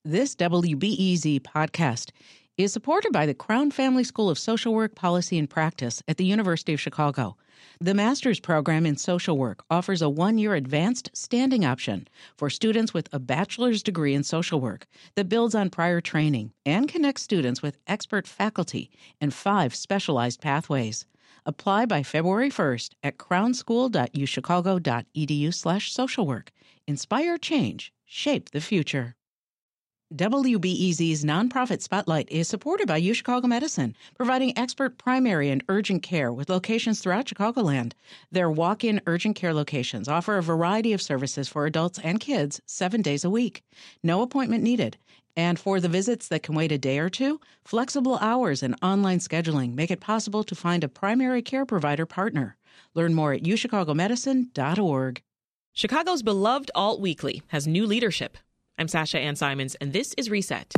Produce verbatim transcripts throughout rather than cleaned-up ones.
This W B E Z podcast is supported by the Crown Family School of Social Work, Policy, and Practice at the University of Chicago. The master's program in social work offers a one-year advanced standing option for students with a bachelor's degree in social work that builds on prior training and connects students with expert faculty and five specialized pathways. Apply by February first at crownschool.uchicago.edu slash social work. Inspire change. Shape the future. W B E Z's nonprofit spotlight is supported by UChicago Medicine, providing expert primary and urgent care with locations throughout Chicagoland. Their walk-in urgent care locations offer a variety of services for adults and kids seven days a week. No appointment needed. And for the visits that can wait a day or two, flexible hours and online scheduling make it possible to find a primary care provider partner. Learn more at u chicago medicine dot org. Chicago's beloved Alt Weekly has new leadership. I'm Sasha Ann Simons, and this is Reset.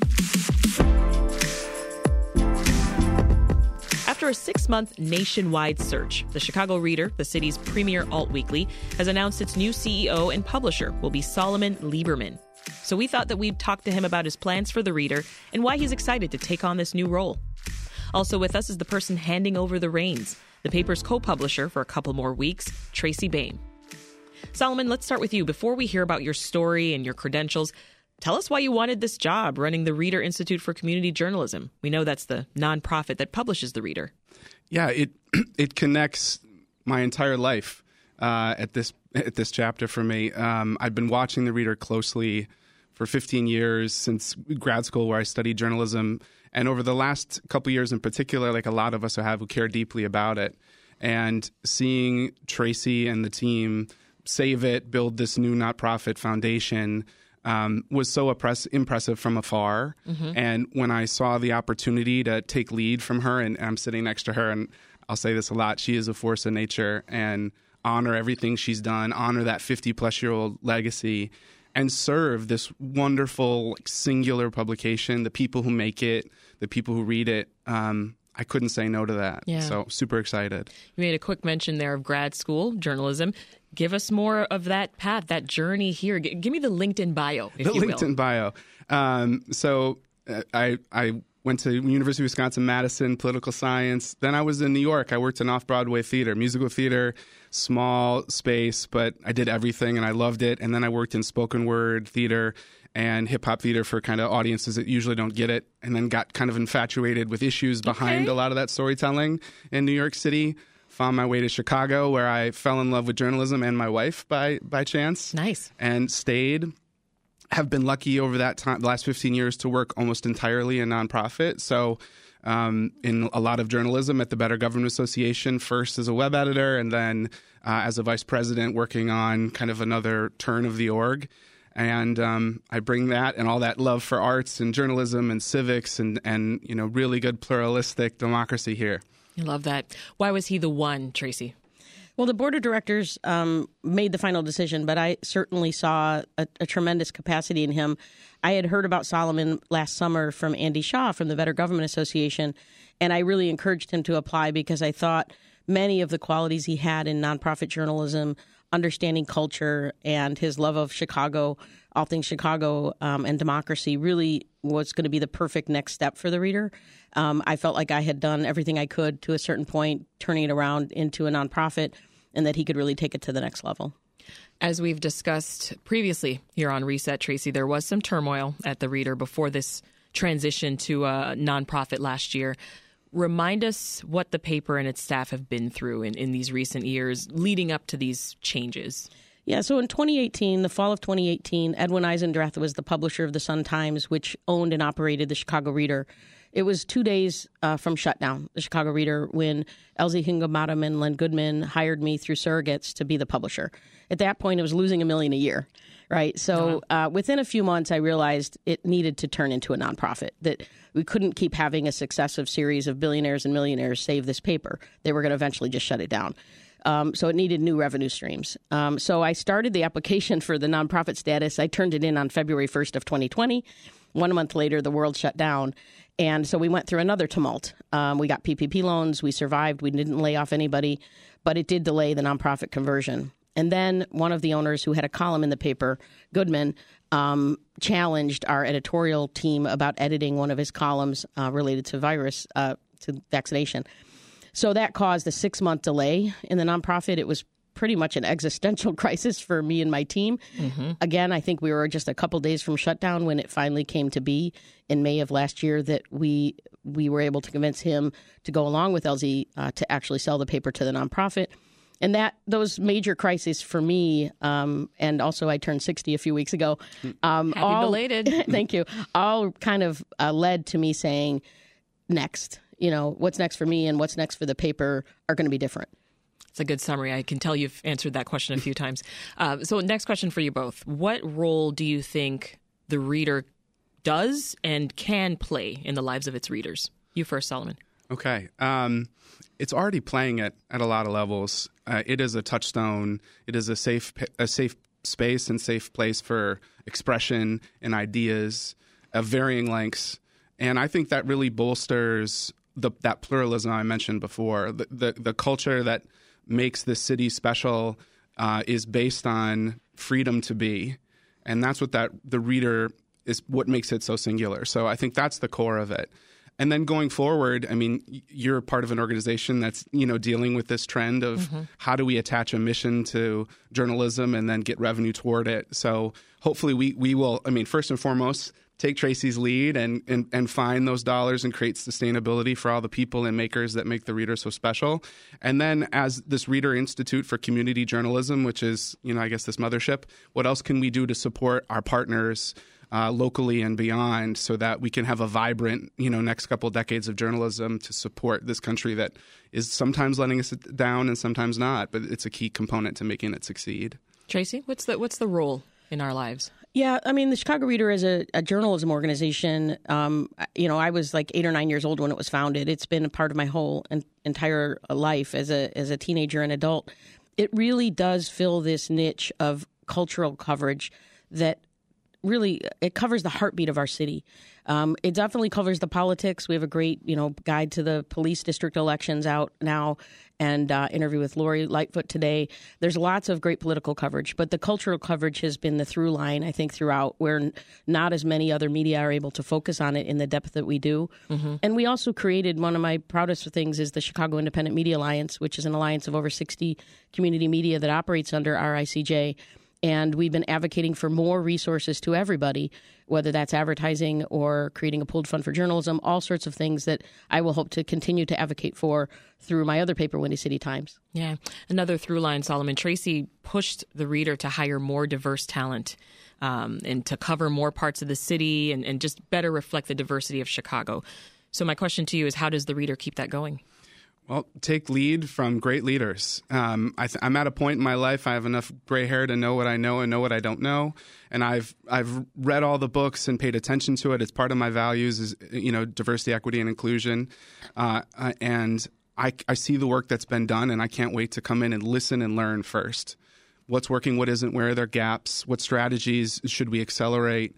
After a six-month nationwide search, the Chicago Reader, the city's premier alt weekly, has announced its new C E O and publisher will be Solomon Lieberman. So we thought that we'd talk to him about his plans for the Reader and why he's excited to take on this new role. Also with us is the person handing over the reins, the paper's co-publisher for a couple more weeks, Tracy Baim. Solomon, let's start with you. Before we hear about your story and your credentials, tell us why you wanted this job running the Reader Institute for Community Journalism. We know that's the nonprofit that publishes the Reader. Yeah, it it connects my entire life uh, at this at this chapter for me. Um, I've been watching the Reader closely for fifteen years, since grad school where I studied journalism. And over the last couple years in particular, like a lot of us have who care deeply about it. And seeing Tracy and the team save it, build this new nonprofit foundation um, was so oppress- impressive from afar. Mm-hmm. And when I saw the opportunity to take lead from her, and, and I'm sitting next to her, and I'll say this a lot, she is a force of nature, and honor everything she's done, honor that fifty-plus-year-old legacy, and serve this wonderful like, singular publication, the people who make it, the people who read it. Um, I couldn't say no to that. Yeah. So super excited. You made a quick mention there of grad school journalism. Give us more of that path, that journey here. G- give me the LinkedIn bio, if the you will. The LinkedIn bio. Um, so uh, I I went to University of Wisconsin-Madison, political science. Then I was in New York. I worked in off-Broadway theater, musical theater, small space, but I did everything and I loved it. And then I worked in spoken word theater and hip-hop theater for kind of audiences that usually don't get it, and then got kind of infatuated with issues behind okay. a lot of that storytelling in New York City. Found my way to Chicago, where I fell in love with journalism and my wife by by chance. Nice. And stayed. Have been lucky over that time, the last fifteen years, to work almost entirely in nonprofit. So um, in a lot of journalism at the Better Government Association, first as a web editor, and then uh, as a vice president working on kind of another turn of the org. And um, I bring that and all that love for arts and journalism and civics and, and you know, really good pluralistic democracy here. I love that. Why was he the one, Tracy? Well, the board of directors um, made the final decision, but I certainly saw a, a tremendous capacity in him. I had heard about Solomon last summer from Andy Shaw from the Better Government Association, and I really encouraged him to apply because I thought many of the qualities he had in nonprofit journalism, understanding culture, and his love of Chicago, all things Chicago um, and democracy, really was going to be the perfect next step for the Reader. Um, I felt like I had done everything I could to a certain point, turning it around into a nonprofit, and that he could really take it to the next level. As we've discussed previously here on Reset, Tracy, there was some turmoil at the Reader before this transition to a nonprofit last year. Remind us what the paper and its staff have been through in, in these recent years leading up to these changes. Yeah, so in twenty eighteen, the fall of twenty eighteen, Edwin Eisendrath was the publisher of the Sun-Times, which owned and operated the Chicago Reader. It was two days uh, from shutdown, the Chicago Reader, when Elsie Higginbottom and Len Goodman hired me through surrogates to be the publisher. At that point, it was losing a million a year, right? So uh, within a few months, I realized it needed to turn into a nonprofit, that we couldn't keep having a successive series of billionaires and millionaires save this paper. They were going to eventually just shut it down. Um, so it needed new revenue streams. Um, so I started the application for the nonprofit status. I turned it in on February first of twenty twenty. One month later, the world shut down. And so we went through another tumult. Um, we got P P P loans. We survived. We didn't lay off anybody, but it did delay the nonprofit conversion. And then one of the owners who had a column in the paper, Goodman, um, challenged our editorial team about editing one of his columns uh, related to virus, uh, to vaccination. So that caused a six-month delay in the nonprofit. It was pretty much an existential crisis for me and my team. Mm-hmm. Again, I think we were just a couple days from shutdown when it finally came to be in May of last year that we we were able to convince him to go along with L Z uh, to actually sell the paper to the nonprofit. And that those major crises for me, um, and also I turned sixty a few weeks ago. Um, Happy all, belated. Thank you. All kind of uh, led to me saying, next, you know, what's next for me and what's next for the paper are going to be different. It's a good summary. I can tell you've answered that question a few times. Uh, so next question for you both. What role do you think the reader does and can play in the lives of its readers? You first, Solomon. Okay. Um, it's already playing it at a lot of levels. Uh, it is a touchstone. It is a safe a safe space and safe place for expression and ideas of varying lengths. And I think that really bolsters the, that pluralism I mentioned before. The, the, the culture that makes this city special uh, is based on freedom to be. And that's what that the reader is what makes it so singular. So I think that's the core of it. And then going forward, I mean, you're part of an organization that's, you know, dealing with this trend of mm-hmm. how do we attach a mission to journalism and then get revenue toward it. So hopefully we, we will, I mean, first and foremost, take Tracy's lead and, and, and find those dollars and create sustainability for all the people and makers that make the Reader so special. And then as this Reader Institute for Community Journalism, which is, you know, I guess this mothership, what else can we do to support our partners Uh, locally and beyond so that we can have a vibrant, you know, next couple of decades of journalism to support this country that is sometimes letting us down and sometimes not, but it's a key component to making it succeed. Tracy, what's the what's the role in our lives? Yeah, I mean, the Chicago Reader is a, a journalism organization. Um, you know, I was like eight or nine years old when it was founded. It's been a part of my whole en- entire life as a as a teenager and adult. It really does fill this niche of cultural coverage that really, it covers the heartbeat of our city. Um, it definitely covers the politics. We have a great, you know, guide to the police district elections out now, and uh, interview with Lori Lightfoot today. There's lots of great political coverage, but the cultural coverage has been the through line, I think, throughout, where not as many other media are able to focus on it in the depth that we do. Mm-hmm. And we also created, one of my proudest things is the Chicago Independent Media Alliance, which is an alliance of over sixty community media that operates under R I C J. And we've been advocating for more resources to everybody, whether that's advertising or creating a pooled fund for journalism, all sorts of things that I will hope to continue to advocate for through my other paper, Windy City Times. Yeah. Another through line, Solomon. Tracy pushed the Reader to hire more diverse talent um, and to cover more parts of the city and, and just better reflect the diversity of Chicago. So my question to you is, how does the Reader keep that going? Well, take lead from great leaders. Um, I th- I'm at a point in my life, I have enough gray hair to know what I know and know what I don't know. And I've I've read all the books and paid attention to it. It's part of my values is, you know, diversity, equity, and inclusion. Uh, uh, and I, I see the work that's been done, and I can't wait to come in and listen and learn first. What's working, what isn't, where are there gaps, what strategies should we accelerate?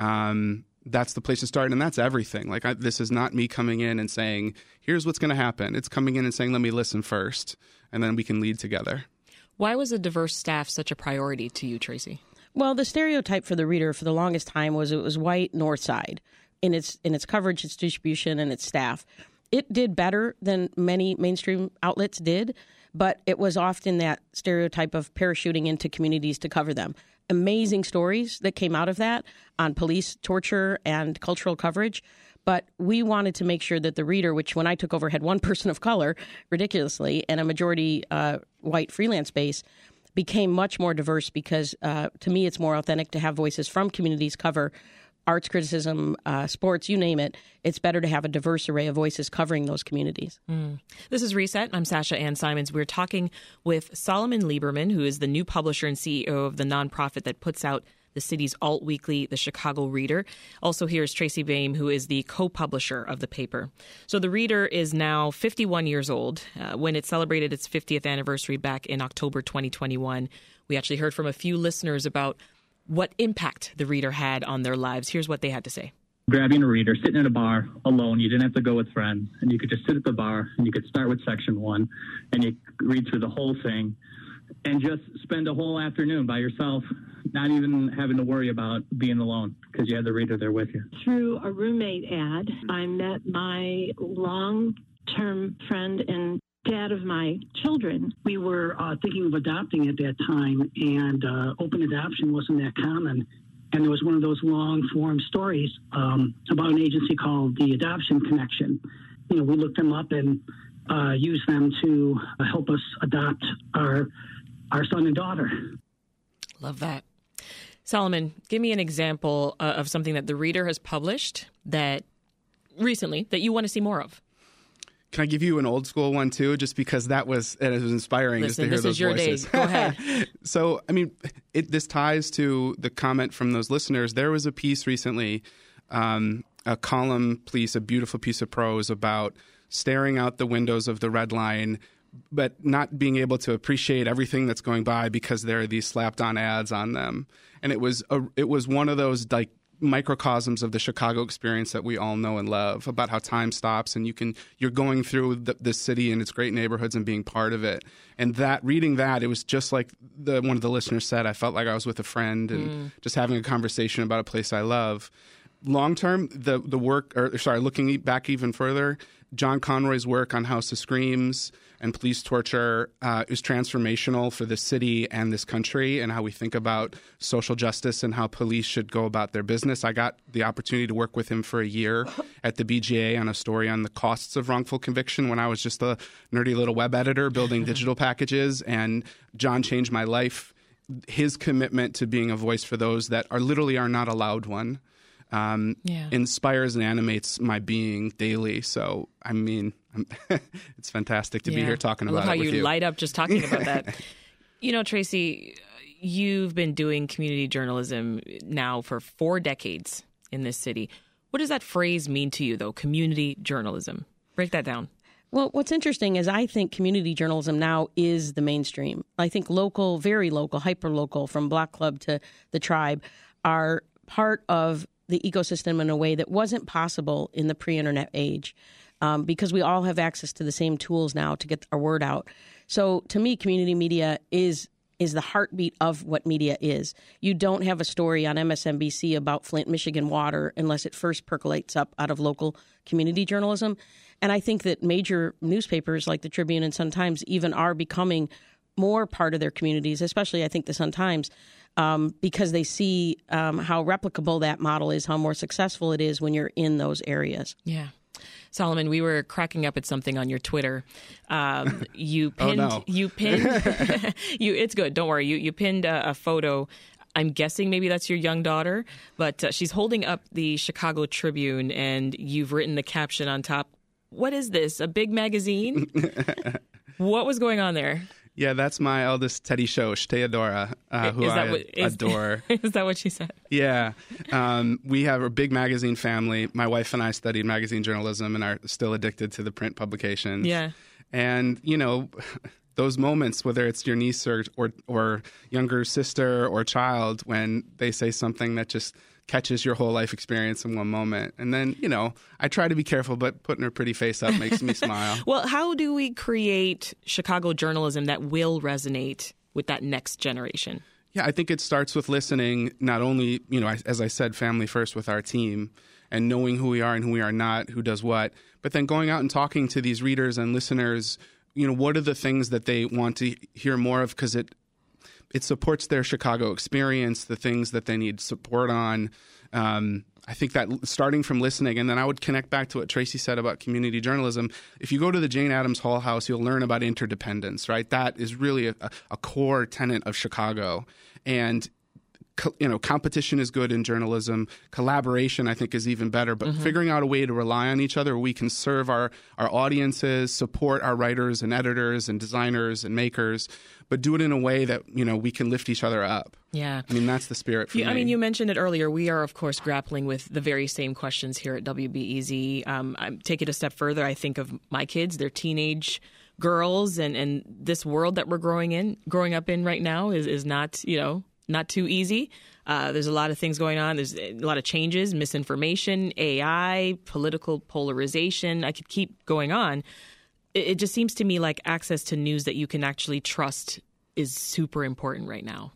Um That's the place to start, and that's everything. Like I, this is not me coming in and saying, here's what's going to happen. It's coming in and saying, let me listen first, and then we can lead together. Why was a diverse staff such a priority to you, Tracy? Well, the stereotype for the Reader for the longest time was it was white North Side in its in its coverage, its distribution, and its staff. It did better than many mainstream outlets did, but it was often that stereotype of parachuting into communities to cover them. Amazing stories that came out of that on police torture and cultural coverage. But we wanted to make sure that the Reader, which when I took over had one person of color, ridiculously, and a majority uh, white freelance base, became much more diverse because uh, to me it's more authentic to have voices from communities cover arts criticism, uh, sports, you name it. It's better to have a diverse array of voices covering those communities. Mm. This is Reset. I'm Sasha Ann Simons. We're talking with Solomon Lieberman, who is the new publisher and C E O of the nonprofit that puts out the city's alt weekly, the Chicago Reader. Also here's Tracy Boehm, who is the co-publisher of the paper. So the Reader is now fifty-one years old. Uh, when it celebrated its fiftieth anniversary back in October twenty twenty-one, we actually heard from a few listeners about what impact the Reader had on their lives. Here's what they had to say. Grabbing a reader, sitting in a bar alone, you didn't have to go with friends, and you could just sit at the bar, and you could start with section one, and you read through the whole thing, and just spend a whole afternoon by yourself, not even having to worry about being alone because you had the reader there with you. Through a roommate ad, I met my long-term friend and dad of my children. We were uh, thinking of adopting at that time, and uh, open adoption wasn't that common. And there was one of those long-form stories um, about an agency called the Adoption Connection. You know, we looked them up and uh, used them to uh, help us adopt our our son and daughter. Love that. Solomon, give me an example uh, of something that the reader has published that recently that you want to see more of. Can I give you an old school one too? Just because that was it was inspiring. Listen, just to hear this is your voices. day. Go ahead. So, I mean, it, this ties to the comment from those listeners. There was a piece recently, um, a column piece, a beautiful piece of prose about staring out the windows of the Red Line, but not being able to appreciate everything that's going by because there are these slapped-on ads on them. And it was a, it was one of those like microcosms of the Chicago experience that we all know and love, about how time stops and you can you're going through the, the city and its great neighborhoods and being part of it. And that reading that, it was just like the one of the listeners said, I felt like I was with a friend and mm. just having a conversation about a place I love. Long term, the the work, or sorry, looking back even further, John Conroy's work on House of Screams and police torture uh, is transformational for the city and this country and how we think about social justice and how police should go about their business. I got the opportunity to work with him for a year at the B G A on a story on the costs of wrongful conviction when I was just a nerdy little web editor building digital packages, and John changed my life. His commitment to being a voice for those that are literally are not allowed one. Um, yeah. inspires and animates my being daily. So, I mean, it's fantastic to yeah. be here talking I about love how it with you. you. light up just talking about that. You know, Tracy, you've been doing community journalism now for four decades in this city. What does that phrase mean to you, though, community journalism? Break that down. Well, what's interesting is I think community journalism now is the mainstream. I think local, very local, hyper-local, from Block Club to the Tribe, are part of the ecosystem in a way that wasn't possible in the pre-internet age, um, because we all have access to the same tools now to get our word out. So to me, community media is is the heartbeat of what media is. You don't have a story on M S N B C about Flint, Michigan water unless it first percolates up out of local community journalism. And I think that major newspapers like the Tribune and Sun-Times even are becoming more part of their communities, especially I think the Sun-Times, Um, because they see um, how replicable that model is, how more successful it is when you're in those areas. Yeah. Solomon, we were cracking up at something on your Twitter. Um, you pinned, oh, no. you pinned, you, it's good. Don't worry. You, you pinned a, a photo. I'm guessing maybe that's your young daughter, but uh, she's holding up the Chicago Tribune and you've written the caption on top. What is this? A big magazine? What was going on there? Yeah, that's my eldest Teddy Shosh, Theodora, uh, who I what, is, adore. Is that what she said? Yeah. Um, we have a big magazine family. My wife and I studied magazine journalism and are still addicted to the print publications. Yeah. And, you know, those moments, whether it's your niece or, or, or younger sister or child, when they say something that just catches your whole life experience in one moment. And then, you know, I try to be careful, but putting her pretty face up makes me smile. Well, how do we create Chicago journalism that will resonate with that next generation? Yeah, I think it starts with listening, not only, you know, as I said, family first with our team and knowing who we are and who we are not, who does what, but then going out and talking to these readers and listeners, you know, what are the things that they want to hear more of, because it It supports their Chicago experience, the things that they need support on. Um, I think that starting from listening, and then I would connect back to what Tracy said about community journalism. If you go to the Jane Addams Hall House, you'll learn about interdependence, right? That is really a, a core tenet of Chicago. And you know, competition is good in journalism. Collaboration, I think, is even better. But mm-hmm. figuring out a way to rely on each other where we can serve our, our audiences, support our writers and editors and designers and makers, but do it in a way that, you know, we can lift each other up. Yeah. I mean, that's the spirit for you, me. I mean, you mentioned it earlier. We are, of course, grappling with the very same questions here at W B E Z. Um, I take it a step further. I think of my kids. They're teenage girls, and, and this world that we're growing in, growing up in right now is, is not, you know, not too easy. Uh, there's a lot of things going on. There's a lot of changes, misinformation, A I, political polarization. I could keep going on. It, it just seems to me like access to news that you can actually trust is super important right now.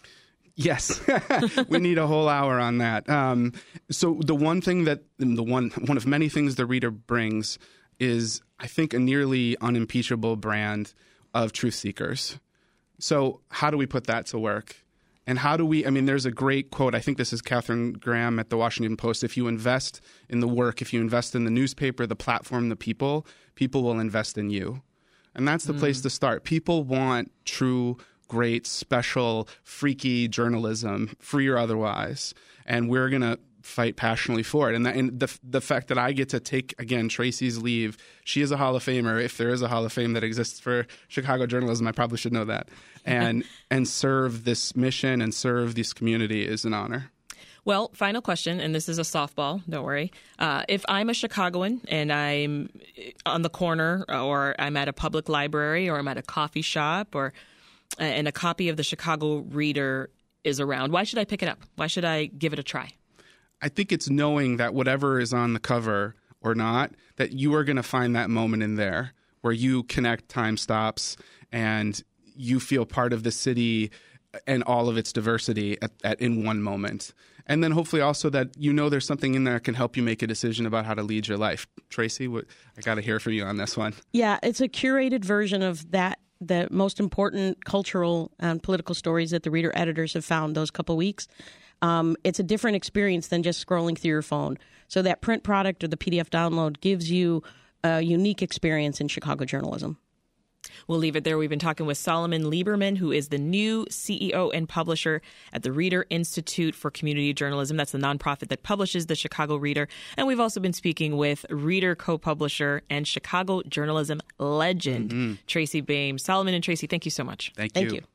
Yes, we need a whole hour on that. Um, so the one thing that the one one of many things the Reader brings is, I think, a nearly unimpeachable brand of truth seekers. So how do we put that to work? And how do we, I mean, there's a great quote. I think this is Katharine Graham at the Washington Post. If you invest in the work, if you invest in the newspaper, the platform, the people, people will invest in you. And that's the mm. place to start. People want true, great, special, freaky journalism, free or otherwise. And we're going to fight passionately for it. And, that, and the the fact that I get to take, again, Tracy's leave, she is a Hall of Famer. If there is a Hall of Fame that exists for Chicago journalism, I probably should know that. And and serve this mission and serve this community is an honor. Well, final question, and this is a softball, don't worry. Uh, if I'm a Chicagoan and I'm on the corner, or I'm at a public library, or I'm at a coffee shop, or and a copy of the Chicago Reader is around, why should I pick it up? Why should I give it a try? I think it's knowing that whatever is on the cover or not, that you are going to find that moment in there where you connect time stops and you feel part of the city and all of its diversity at, at in one moment. And then hopefully also that you know there's something in there that can help you make a decision about how to lead your life. Tracy, what, I got to hear from you on this one. Yeah, it's a curated version of that, the most important cultural and political stories that the Reader editors have found those couple weeks. Um, it's a different experience than just scrolling through your phone. So that print product or the P D F download gives you a unique experience in Chicago journalism. We'll leave it there. We've been talking with Solomon Lieberman, who is the new C E O and publisher at the Reader Institute for Community Journalism. That's the nonprofit that publishes the Chicago Reader. And we've also been speaking with Reader co-publisher and Chicago journalism legend, mm-hmm. Tracy Baim. Solomon and Tracy, thank you so much. Thank you. Thank you.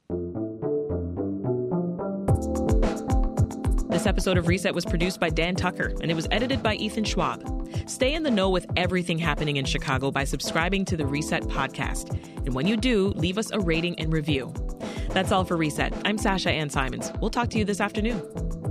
This episode of Reset was produced by Dan Tucker, and it was edited by Ethan Schwab. Stay in the know with everything happening in Chicago by subscribing to the Reset podcast. And when you do, leave us a rating and review. That's all for Reset. I'm Sasha Ann Simons. We'll talk to you this afternoon.